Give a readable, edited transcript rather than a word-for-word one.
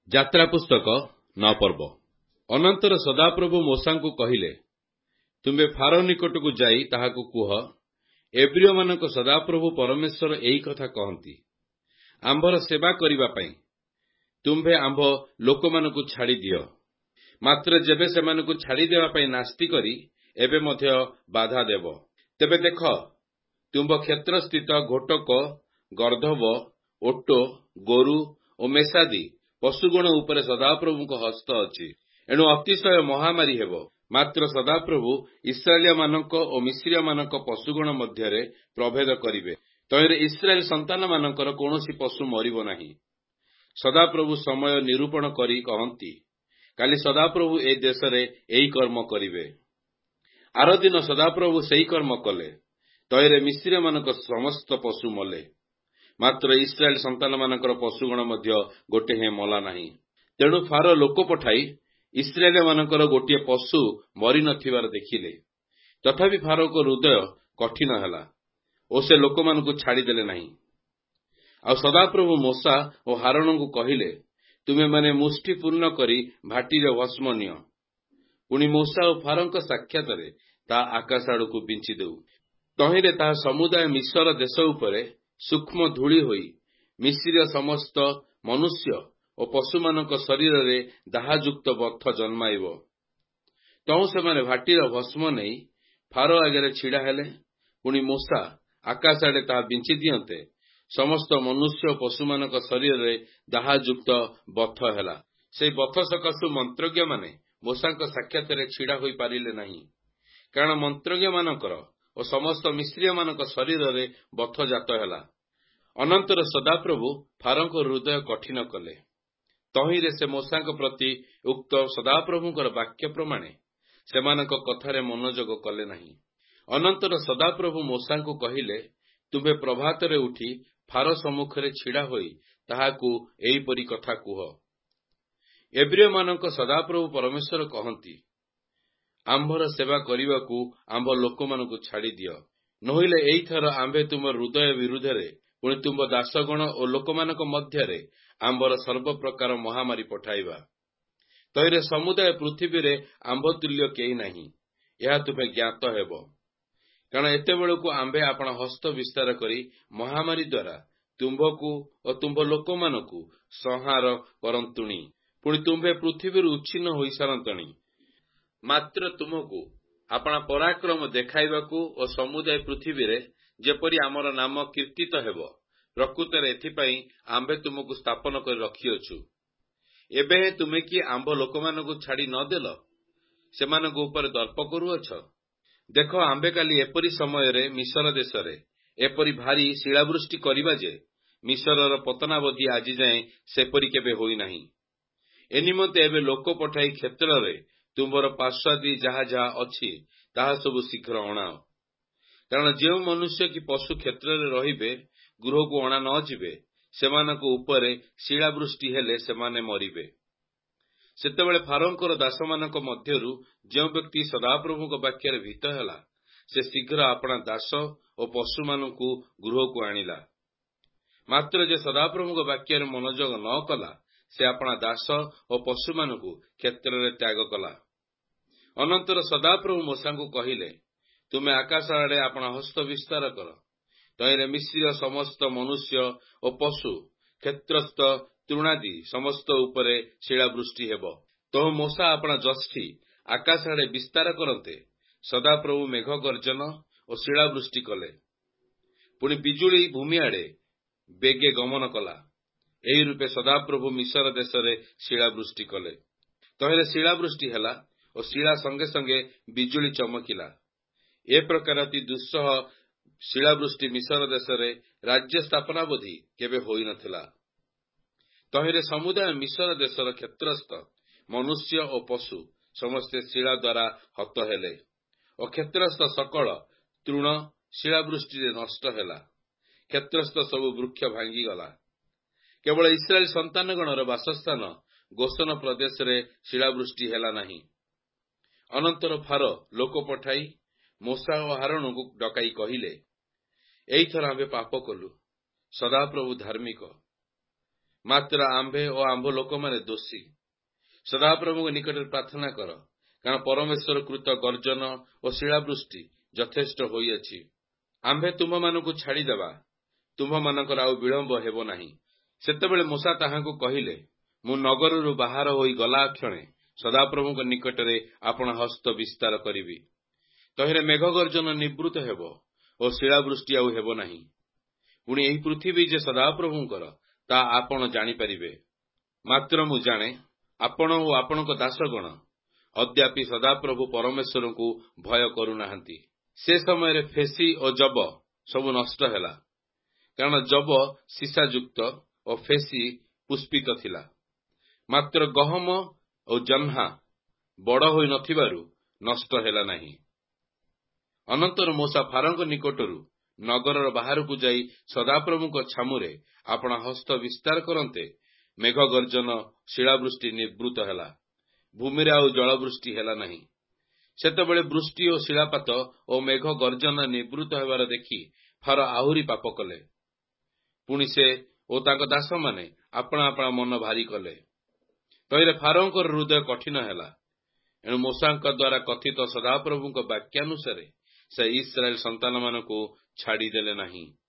ଯାତ୍ରା ପୁସ୍ତକ 9 ପର୍ବ। ଅନନ୍ତର ସଦାପ୍ରଭୁ ମୋଶାଙ୍କୁ କହିଲେ, ତୁମ୍ଭେ ଫାରୋ ନିକଟକୁ ଯାଇ ତାହାକୁ କୁହ, ଏବ୍ରୀୟମାନଙ୍କ ସଦାପ୍ରଭୁ ପରମେଶ୍ୱର ଏହି କଥା କହନ୍ତି, ଆମ୍ଭର ସେବା କରିବା ପାଇଁ ତୁମ୍ଭେ ଆମ୍ଭ ଲୋକମାନଙ୍କୁ ଛାଡ଼ିଦିଅ। ମାତ୍ର ଯେବେ ସେମାନଙ୍କୁ ଛାଡ଼ିଦେବା ପାଇଁ ନାସ୍ତି କରି ଏବେ ମଧ୍ୟ ବାଧା ଦେବ, ତେବେ ଦେଖ, ତୁମ୍ଭ କ୍ଷେତ୍ରସ୍ଥିତ ଘୋଟକ, ଗର୍ଦ୍ଧବ, ଓଟ, ଗୋରୁ ଓ ମେଷାଦି ପଶୁଗଣ ଉପରେ ସଦାପ୍ରଭୁଙ୍କ ହସ୍ତ ଅଛି। ଏଣୁ ଅତିଶୟ ମହାମାରୀ ହେବ। ମାତ୍ର ସଦାପ୍ରଭୁ ଇସ୍ରାଏଲମାନଙ୍କ ଓ ମିଶ୍ରୀୟମାନଙ୍କ ପଶୁଗଣ ମଧ୍ୟରେ ପ୍ରଭେଦ କରିବେ। ତହିଁରେ ଇସ୍ରାଏଲ ସନ୍ତାନମାନଙ୍କର କୌଣସି ପଶୁ ମରିବ ନାହିଁ। ସଦାପ୍ରଭୁ ସମୟ ନିରୂପଣ କରି କହନ୍ତି, କାଲି ସଦାପ୍ରଭୁ ଏ ଦେଶରେ ଏହି କର୍ମ କରିବେ। ଆର ଦିନ ସଦାପ୍ରଭୁ ସେହି କର୍ମ କଲେ। ତହିଁରେ ମିଶ୍ରୀୟମାନଙ୍କ ସମସ୍ତ ପଶୁ ମଲେ। ମାତ୍ର ଇସ୍ରାଏଲ ସନ୍ତାନମାନଙ୍କର ପଶୁଗଣ ମଧ୍ୟ ଗୋଟିଏ ହେଁ ମଲା ନାହିଁ। ତେଣୁ ଫାରୋ ଲୋକ ପଠାଇ ଇସ୍ରାଏଲମାନଙ୍କର ଗୋଟିଏ ପଶୁ ମରିନଥିବାର ଦେଖିଲେ। ତଥାପି ଫାରୋଙ୍କ ହୃଦୟ କଠିନ ହେଲା ଓ ସେ ଲୋକମାନଙ୍କୁ ଛାଡ଼ିଦେଲେ ନାହିଁ। ଆଉ ସଦାପ୍ରଭୁ ମୋଶା ଓ ହାରୋନଙ୍କୁ କହିଲେ, ତୁମେମାନେ ମୁଷ୍ଟି ପୂର୍ଣ୍ଣ କରି ଭାଟିରେ ଭସ୍ମ ନିଅ। ପୁଣି ମୋଶା ଓ ଫାରୋଙ୍କ ସାକ୍ଷାତରେ ତାହା ଆକାଶ ଆଡ଼କୁ ବିଞ୍ଚି ଦେଉ। ତହିଁରେ ତାହା ସମୁଦାୟ ମିଶ୍ର ଦେଶ ଉପରେ ସୂକ୍ଷ୍ମ ଧୂଳି ହୋଇ ମିଶ୍ରୀୟ ସମସ୍ତ ମନୁଷ୍ୟ ଓ ପଶୁମାନଙ୍କ ଶରୀରରେ ଦାହଯୁକ୍ତ ବଥ ଜନ୍ମାଇବ। ତହୁଁ ସେମାନେ ଭାଟିର ଭସ୍ମ ନେଇ ଫାରୋ ଆଗରେ ଛିଡ଼ା ହେଲେ। ପୁଣି ମୋଶା ଆକାଶ ଆଡ଼େ ତାହା ବିଞ୍ଚି ଦିଅନ୍ତେ ସମସ୍ତ ମନୁଷ୍ୟ ଓ ପଶୁମାନଙ୍କ ଶରୀରରେ ଦାହଯୁକ୍ତ ବଥ ହେଲା। ସେହି ବଥ ସକାଶୁ ମନ୍ତ୍ରଜ୍ଞମାନେ ମୋଶାଙ୍କ ସାକ୍ଷାତରେ ଛିଡ଼ା ହୋଇପାରିଲେ ନାହିଁ, କାରଣ ମନ୍ତ୍ରଜ୍ଞମାନଙ୍କର ଓ ସମସ୍ତ ମିଶ୍ରୀୟମାନଙ୍କ ଶରୀରରେ ବଥ ଜାତ ହେଲା। ଅନନ୍ତର ସଦାପ୍ରଭୁ ଫାରୋଙ୍କ ହୃଦୟ କଠିନ କଲେ। ତହିଁରେ ସେ ମୋଶାଙ୍କ ପ୍ରତି ଉକ୍ତ ସଦାପ୍ରଭୁଙ୍କର ବାକ୍ୟ ପ୍ରମାଣେ ସେମାନଙ୍କ କଥାରେ ମନୋଯୋଗ କଲେ ନାହିଁ। ଅନନ୍ତର ସଦାପ୍ରଭୁ ମୋଶାଙ୍କୁ କହିଲେ, ତୁମ୍ଭେ ପ୍ରଭାତରେ ଉଠି ଫାରୋ ସମ୍ମୁଖରେ ଛିଡ଼ା ହୋଇ ତାହାକୁ ଏହିପରି କଥା କୁହ, ଏବ୍ରୀୟମାନଙ୍କ ସଦାପ୍ରଭୁ ପରମେଶ୍ୱର କହନ୍ତି, ଆମ୍ଭର ସେବା କରିବାକୁ ଆମ୍ଭ ଲୋକମାନଙ୍କୁ ଛାଡ଼ିଦିଅ। ନୋହିଲେ ଏଇଥର ଆମ୍ଭେ ତୁମ ହୃଦୟ ବିରୁଦ୍ଧରେ ପୁଣି ତୁମ୍ଭ ଦାସଗଣ ଓ ଲୋକମାନଙ୍କ ମଧ୍ୟରେ ଆମ୍ଭର ସର୍ବପ୍ରକାର ମହାମାରୀ ପଠାଇବା। ତହିଁରେ ସମୁଦାୟ ପୃଥିବୀରେ ଆମ୍ଭ ତୁଲ୍ୟ କେହି ନାହିଁ, ଏହା ତୁମ୍ଭେ ଜ୍ଞାତ ହେବ। କାରଣ ଏତେବେଳକୁ ଆମ୍ଭେ ଆପଣ ହସ୍ତ ବିସ୍ତାର କରି ମହାମାରୀ ଦ୍ୱାରା ତୁମ୍ଭକୁ ଓ ତୁମ୍ଭ ଲୋକମାନଙ୍କୁ ସଂହାର କରନ୍ତୁଣି। ପୁଣି ତୁମ୍ଭେ ପୃଥିବୀରୁ ଉଚ୍ଛିନ୍ନ ହୋଇସାରନ୍ତଣି। ମାତ୍ର ତୁମକୁ ଆପଣା ପରାକ୍ରମ ଦେଖାଇବାକୁ ଓ ସମୁଦାୟ ପୃଥିବୀରେ ଯେପରି ଆମର ନାମ କୀର୍ତ୍ତିତ ହେବ, ପ୍ରକୃତରେ ଏଥିପାଇଁ ଆମ୍ଭେ ତୁମକୁ ସ୍ଥାପନ କରି ରଖିଅଛୁ। ଏବେ ତୁମେ କି ଆମ୍ଭ ଲୋକମାନଙ୍କୁ ଛାଡ଼ି ନ ଦେଲ, ସେମାନଙ୍କ ଉପରେ ଦର୍ପ କରୁଅଛ? ଦେଖ, ଆମ୍ଭେ କାଲି ଏପରି ସମୟରେ ମିଶ୍ର ଦେଶରେ ଏପରି ଭାରି ଶିଳାବୃଷ୍ଟି କରିବା ଯେ ମିଶ୍ରର ପତନାବଧି ଆଜି ଯାଏଁ ସେପରି କେବେ ହୋଇନାହିଁ। ଏ ନିମନ୍ତେ ଏବେ ଲୋକ ପଠାଇ କ୍ଷେତ୍ରରେ ତୁମ୍ଭର ପାର୍ଶ୍ୱଆଦି ଯାହା ଯାହା ଅଛି ତାହା ସବୁ ଶୀଘ୍ର ଅଣାଅ। କାରଣ ଯେଉଁ ମନୁଷ୍ୟ କି ପଶୁ କ୍ଷେତ୍ରରେ ରହିବେ, ଗୃହକୁ ଅଣା ନ ଯିବେ, ସେମାନଙ୍କ ଉପରେ ଶିଳାବୃଷ୍ଟି ହେଲେ ସେମାନେ ମରିବେ। ସେତେବେଳେ ଫାରୋଙ୍କର ଦାସମାନଙ୍କ ମଧ୍ୟରୁ ଯେଉଁ ବ୍ୟକ୍ତି ସଦାପ୍ରଭୁଙ୍କ ବାକ୍ୟରେ ଭୀତ ହେଲା, ସେ ଶୀଘ୍ର ଆପଣା ଦାସ ଓ ପଶୁମାନଙ୍କୁ ଗୃହକୁ ଆଣିଲା। ମାତ୍ର ଯେ ସଦାପ୍ରଭୁଙ୍କ ବାକ୍ୟରେ ମନୋଯୋଗ ନ କଲା, ସେ ଆପଣା ଦାସ ଓ ପଶୁମାନଙ୍କୁ କ୍ଷେତ୍ରରେ ତ୍ୟାଗ କଲା। ଅନନ୍ତର ସଦାପ୍ରଭୁ ମୋଶାଙ୍କୁ କହିଲେ, ତୁମେ ଆକାଶ ଆଡ଼େ ଆପଣା ହସ୍ତ ବିସ୍ତାର କର। ତହିଁରେ ମିଶ୍ରୀୟ ସମସ୍ତ ମନୁଷ୍ୟ ଓ ପଶୁ, କ୍ଷେତ୍ରସ୍ଥ ତୃଣାଦି ସମସ୍ତ ଉପରେ ଶିଳାବୃଷ୍ଟି ହେବ। ତହୁଁ ମୋଶା ଆପଣା ଯଷ୍ଟି ଆକାଶ ଆଡ଼େ ବିସ୍ତାର କରନ୍ତେ ସଦାପ୍ରଭୁ ମେଘ ଗର୍ଜନ ଓ ଶିଳାବୃଷ୍ଟି କଲେ। ପୁଣି ବିଜୁଳି ଭୂମି ଆଡ଼େ ବେଗେ ଗମନ କଲା। ଏହି ରୂପେ ସଦାପ୍ରଭୁ ମିଶ୍ର ଦେଶରେ ଶିଳାବୃଷ୍ଟି କଲେ। ତହିଁରେ ଶିଳାବୃଷ୍ଟି ହେଲା ଓ ଶିଳା ସଙ୍ଗେ ସଙ୍ଗେ ବିଜୁଳି ଚମକିଲା। ଏ ପ୍ରକାର ଅତି ଦୁଃସହ ଶିଳାବୃଷ୍ଟି ମିଶ୍ର ଦେଶରେ ରାଜ୍ୟ ସ୍ଥାପନାବଧି କେବେ ହୋଇନଥିଲା। ତହିଁରେ ସମୁଦାୟ ମିଶ୍ର ଦେଶର କ୍ଷେତ୍ରସ୍ଥ ମନୁଷ୍ୟ ଓ ପଶୁ ସମସ୍ତେ ଶିଳା ଦ୍ୱାରା ହତ ହେଲେ ଓ କ୍ଷେତ୍ରସ୍ଥ ସକଳ ତୃଣ ଶିଳାବୃଷ୍ଟିରେ ନଷ୍ଟ ହେଲା। କ୍ଷେତ୍ରସ୍ଥ ସବୁ ବୃକ୍ଷ ଭାଙ୍ଗିଗଲା। କେବଳ ଇସ୍ରାଏଲ ସନ୍ତାନଗଣର ବାସସ୍ଥାନ ଗୋସନ ପ୍ରଦେଶରେ ଶିଳାବୃଷ୍ଟି ହେଲା ନାହିଁ। ଅନନ୍ତର ଫାରୋ ଲୋକ ପଠାଇ ମୋଶା ଓ ହାରୋନଙ୍କୁ ଡକାଇ କହିଲେ, ଏଇଥର ଆମ୍ଭେ ପାପ କଲୁ। ସଦାପ୍ରଭୁ ଧାର୍ମିକ, ମାତ୍ର ଆମ୍ଭେ ଓ ଆମ୍ଭ ଲୋକମାନେ ଦୋଷୀ। ସଦାପ୍ରଭୁଙ୍କ ନିକଟରେ ପ୍ରାର୍ଥନା କର, କାରଣ ପରମେଶ୍ୱର କୃତ ଗର୍ଜନ ଓ ଶିଳାବୃଷ୍ଟି ଯଥେଷ୍ଟ ହୋଇଅଛି। ଆମ୍ଭେ ତୁମମାନଙ୍କୁ ଛାଡ଼ିଦେବା, ତୁମ୍ଭମାନଙ୍କର ଆଉ ବିଳମ୍ବ ହେବ ନାହିଁ। ସେତେବେଳେ ମୂଷା ତାହାଙ୍କୁ କହିଲେ, ମୁଁ ନଗରରୁ ବାହାର ହୋଇ ଗଲାକ୍ଷଣେ ସଦାପ୍ରଭୁଙ୍କ ନିକଟରେ ଆପଣ ହସ୍ତ ବିସ୍ତାର କରିବି। ତହିଁରେ ମେଘଗର୍ଜନ ନିବୃତ୍ତ ହେବ ଓ ଶିଳାବୃଷ୍ଟି ଆଉ ହେବ ନାହିଁ। ପୁଣି ଏହି ପୃଥିବୀ ଯେ ସଦାପ୍ରଭୁଙ୍କର, ତାହା ଆପଣ ଜାଣିପାରିବେ। ମାତ୍ର ମୁଁ ଜାଣେ, ଆପଣ ଓ ଆପଣଙ୍କ ଦାସଗଣ ଅଦ୍ୟାପି ସଦାପ୍ରଭୁ ପରମେଶ୍ୱରଙ୍କୁ ଭୟ କରୁନାହାନ୍ତି। ସେ ସମୟରେ ଫେସି ଓ ଜବ ସବୁ ନଷ୍ଟ ହେଲା, କାରଣ ଜବ ସୀସାଯୁକ୍ତ ଓ ଫେସି ପୁଷ୍ପିତ ଥିଲା। ମାତ୍ର ଗହମ ଓ ଜହ୍ନା ବଡ଼ ହୋଇ ନଥିବାରୁ ନଷ୍ଟ ହେଲା ନାହିଁ। ଅନନ୍ତର ମୂଷା ଫାରୋଙ୍କ ନିକଟରୁ ନଗରର ବାହାରକୁ ଯାଇ ସଦାପ୍ରଭୁଙ୍କ ଛାମୁରେ ଆପଣା ହସ୍ତ ବିସ୍ତାର କରନ୍ତେ ମେଘଗର୍ଜନ ଶିଳାବୃଷ୍ଟି ନିବୃତ୍ତ ହେଲା। ଭୂମିରେ ଆଉ ଜଳବୃଷ୍ଟି ହେଲା ନାହିଁ। ସେତେବେଳେ ବୃଷ୍ଟି ଓ ଶିଳାପାତ ଓ ମେଘ ଗର୍ଜନ ନିବୃତ୍ତ ହେବାର ଦେଖି ଫାରୋ ଆହୁରି ପାପ କଲେ। ପୁଣି ସେ ଓ ତାଙ୍କ ଦାସମାନେ ଆପଣା ଆପଣା ମନ ଭାରି କଲେ। ତହିଁରେ ଫାରୋଙ୍କର ହୃଦୟ କଠିନ ହେଲା। ଏଣୁ ମୂଷାଙ୍କ ଦ୍ୱାରା କଥିତ ସଦାପ୍ରଭୁଙ୍କ ବାକ୍ୟାନୁସାରେ ସେ ଇସ୍ରାଏଲ ସନ୍ତାନମାନଙ୍କୁ ଛାଡ଼ିଦେଲେ ନାହିଁ।